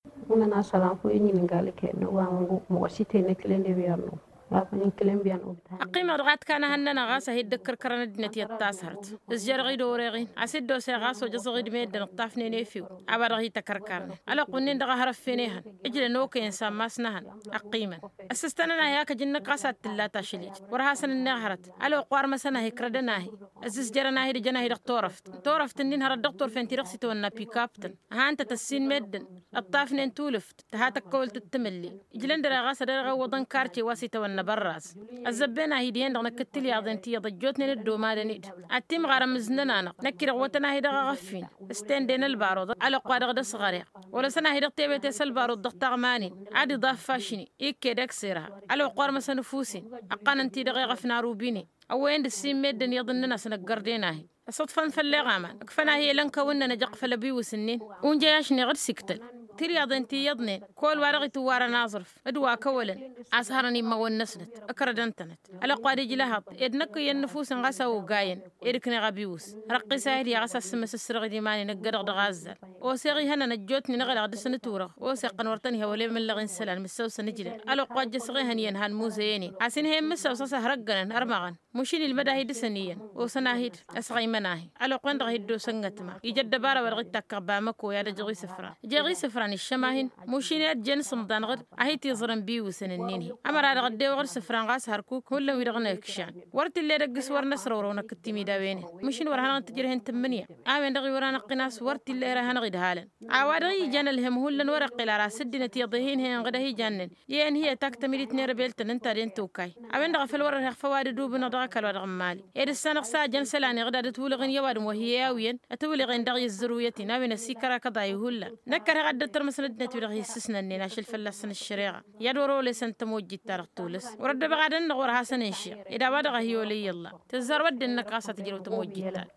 Una sala ko yini ngali ke no wa mo site ne klende biarno afani klem biarno bitani أقيم رغات كان هننا غاسة هي دكر كرند نتي التاسرت الجرغي دورغي أسد دوسي غاسو جزغي دميد نقطافني نيفيو أبرغي تكركرني على قنين دغا هرف فينيهن إجل نوك إنسان ماسنهن أقيما أسستنا هياك جنك غاسة تلاتا شليج ورهاسن النهرت على قوار مسنا هي كردناهي أسس جرنا هي جنا هي تورفت النين هر الدكتور فين ترخصي تونا بيكابتن ها أنت تسين مدن الطافنين تولفت تهاتك قولت التملي إجلن درا غاسة درغا وضن كارتي واسي تونا براس الزبنا هي ديان دغنا كتلي عضنتي ضجوتني ندو ما دنيد التيم غارم زننا نكر وتنا هي دغا غفين استين دين البارود على قوار غدا صغاري ولا سنه هي دغتي بيت البارود ضغط غماني عادي ضاف فاشني يك دكسيرها على قوار مسنفوسين اقان انتي دغا غفنا روبيني او وين السيم مدن يظننا سنقرديناهي صدفا فلي غامان كفنا هي لنكا وننا نجق فلبي وسنين ونجياشني غير سكتل ترياض انتي يضنين كل ورغي توارا ناظرف ادوا كولا اسهرني ما ونسنت اكردنتنت على قادي جلهط ادنك ينفوس غسا وقاين ادكني غبيوس رقي ساهلي غسا سمس السرغ ديماني نقدر غازل وسيغي هنا نجوتني نغل غد سنتورغ وسيقن ورتني هولي من لغين سلان مسوس نجل على قاد جسغي هنين هان موزيني عسين هي مسوس هرقن ارمغن مشين المداهي دسنيا وسناهيد اسغي مناهي على قند غيدو سنغتما يجد بارا ورغي تكبامكو يا جغي سفران الشماهن مشينات جنس مدان غد اهيتي زرن بيو سننيني امر على غدي وغر سفران غاس هركوك كل ويرغنا كشان ورت اللي رقص ور نصر ورونا كتيمي داوين مشين ورهنا تجرهن تمنيا امن دغي ورانا قناس ورت اللي رهنا غد هالن عوادغي جن الهم هولن ورق لا راس دنتي ضهين هي غد هي جنن ين هي تكتميت نيربيلتن انت انتوكاي امن دغ في الور فواد دوبنا دغ كل ورغ مالي ايد السنه ساجن سلاني غدا تولغن يواد وهياوين اتولغن دغ الزرويتي نابن السكره كضاي هولا نكر غد ترمسند نتبرغ يسسنا اننا شل فلسن الشريعه يدورو لسن تموجي تارق تولس ورد بغادن نغور حسن انشي اذا بدغ هيولي يلا تزر ود النقاصه تجرو تموجي تاد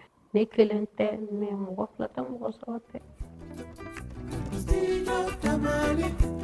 نيكلنت مي مغفلة مغصوته